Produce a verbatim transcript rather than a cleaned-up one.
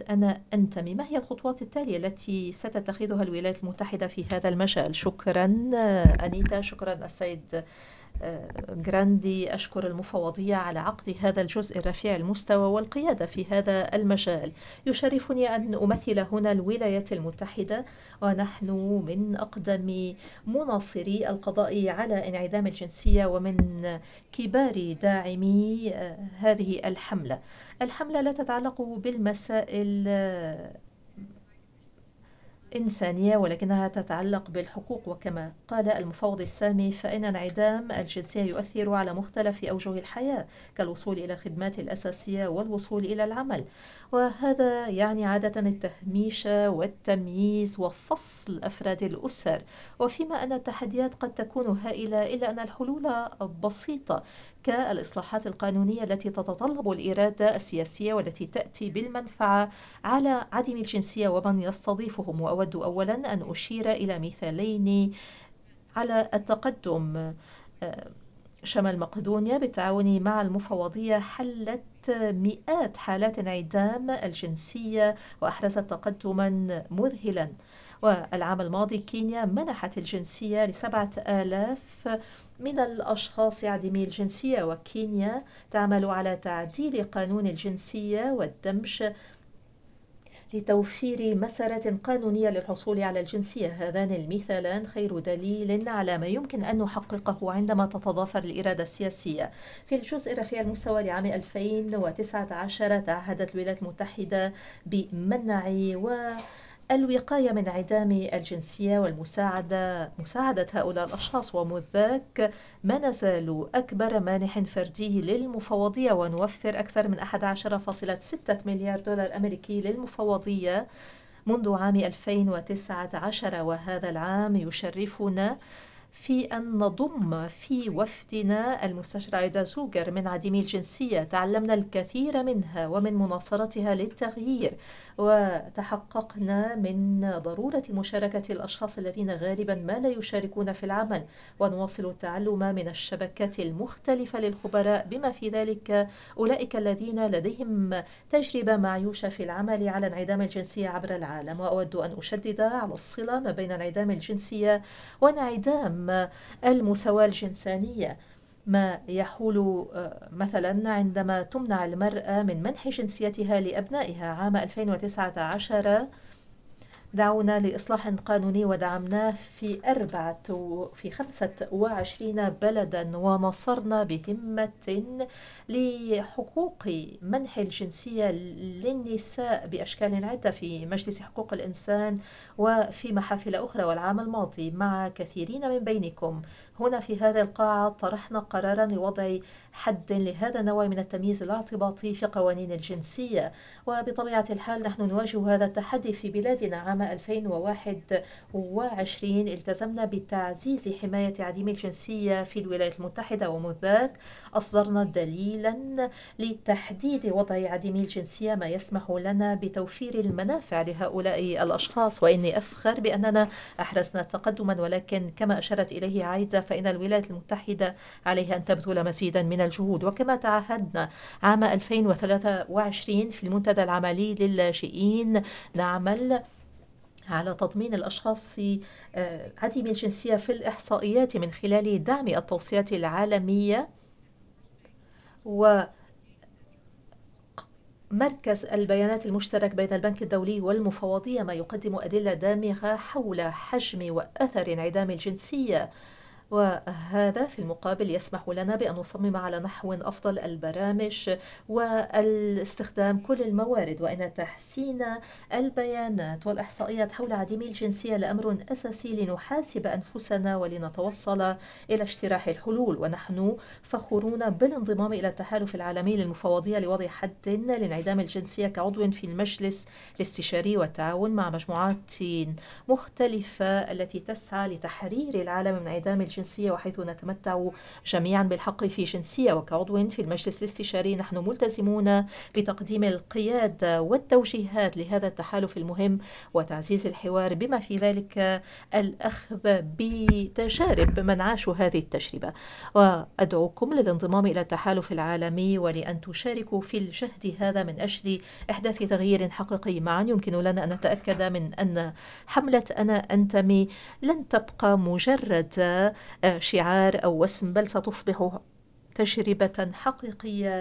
أنا أنتمي. ما هي الخطوات التالية التي ستتخذها الولايات المتحدة في هذا المجال؟ شكرا أنيتا، شكرا السيد جراندي. أشكر المفوضية على عقد هذا الجزء الرفيع المستوى والقيادة في هذا المجال. يشرفني أن أمثل هنا الولايات المتحدة، ونحن من أقدم مناصري القضاء على انعدام الجنسية ومن كبار داعمي هذه الحملة. الحملة لا تتعلق بالمسائل إنسانية، ولكنها تتعلق بالحقوق، وكما قال المفوض السامي فإن انعدام الجنسية يؤثر على مختلف أوجه الحياة كالوصول إلى الخدمات الأساسية والوصول إلى العمل، وهذا يعني عادة التهميش والتمييز وفصل أفراد الأسر. وفيما أن التحديات قد تكون هائلة إلا أن الحلول بسيطة، كالإصلاحات القانونية التي تتطلب الإرادة السياسية والتي تأتي بالمنفعة على عدم الجنسية ومن يستضيفهم. وأود أولا أن أشير إلى مثالين على التقدم. شمال مقدونيا بالتعاون مع المفوضية حلت مئات حالات انعدام الجنسية وأحرزت تقدما مذهلا. والعام الماضي كينيا منحت الجنسية لسبعة آلاف من الأشخاص عديمي الجنسية، وكينيا تعمل على تعديل قانون الجنسية والدمج لتوفير مسارات قانونية للحصول على الجنسية. هذان المثالان خير دليل على ما يمكن أن نحققه عندما تتضافر الإرادة السياسية. في الجزء الرفيع المستوى لعام ألفين وتسعة عشر تعهدت الولايات المتحدة بمنع و الوقاية من انعدام الجنسية والمساعدة مساعدة هؤلاء الأشخاص، ومذ ذاك ما نزال أكبر مانح فردي للمفوضية، ونوفر أكثر من أحد عشر فاصلة ستة مليار دولار أمريكي للمفوضية منذ عام ألفين وتسعة عشر. وهذا العام يشرفنا في أن نضم في وفدنا المستشارة عايدة زوجر من عديمي الجنسية. تعلمنا الكثير منها ومن مناصرتها للتغيير، وتحققنا من ضرورة مشاركة الأشخاص الذين غالبا ما لا يشاركون في العمل، ونواصل التعلم من الشبكات المختلفة للخبراء بما في ذلك أولئك الذين لديهم تجربة معيوشة في العمل على انعدام الجنسية عبر العالم. وأود أن أشدد على الصلة ما بين انعدام الجنسية وانعدام المساواة الجنسانية، ما يحول مثلا عندما تمنع المرأة من منح جنسيتها لأبنائها. عام ألفين وتسعة عشر دعونا لإصلاح قانوني ودعمناه في أربعة في خمسة وعشرين بلدا، ونصرنا بهمة لحقوق منح الجنسية للنساء بأشكال عدة في مجلس حقوق الإنسان وفي محافل أخرى. والعام الماضي مع كثيرين من بينكم هنا في هذه القاعة طرحنا قرارا لوضع حد لهذا النوع من التمييز الاعتباطي في قوانين الجنسية. وبطبيعة الحال نحن نواجه هذا التحدي في بلادنا. عام ألفين وواحد وعشرين التزمنا بتعزيز حماية عديمي الجنسية في الولايات المتحدة، ومذ ذاك أصدرنا دليلا لتحديد وضع عديمي الجنسية ما يسمح لنا بتوفير المنافع لهؤلاء الأشخاص. وإني أفخر بأننا أحرزنا تقدما، ولكن كما أشارت إليه عايدة فإن الولايات المتحدة عليها أن تبذل مزيدا من الجهود. وكما تعهدنا عام ألفين وثلاثة وعشرين في المنتدى العملي للاجئين نعمل على تضمين الأشخاص عديمي الجنسية في الإحصائيات من خلال دعم التوصيات العالمية و مركز البيانات المشترك بين البنك الدولي والمفوضية، ما يقدم أدلة دامغة حول حجم وأثر انعدام الجنسية. وهذا في المقابل يسمح لنا بأن نصمم على نحو أفضل البرامج والاستخدام كل الموارد، وأن تحسين البيانات والإحصائيات حول عديمي الجنسية لأمر أساسي لنحاسب أنفسنا ولنتوصل إلى اجتراح الحلول. ونحن فخورون بالانضمام إلى التحالف العالمي للمفوضية لوضع حد لانعدام الجنسية كعضو في المجلس الاستشاري والتعاون مع مجموعات مختلفة التي تسعى لتحرير العالم من انعدام الجنسية الجنسية، وحيث نتمتع جميعا بالحق في جنسية. وكعضو في المجلس الاستشاري نحن ملتزمون بتقديم القيادة والتوجيهات لهذا التحالف المهم وتعزيز الحوار، بما في ذلك الأخذ بتجارب من عاشوا هذه التجربة. وأدعوكم للانضمام إلى التحالف العالمي ولأن تشاركوا في الجهد هذا من أجل إحداث تغيير حقيقي معا. يمكن لنا أن نتأكد من أن حملة أنا أنتمي لن تبقى مجرد شعار أو وسم، بل ستصبح تجربة حقيقية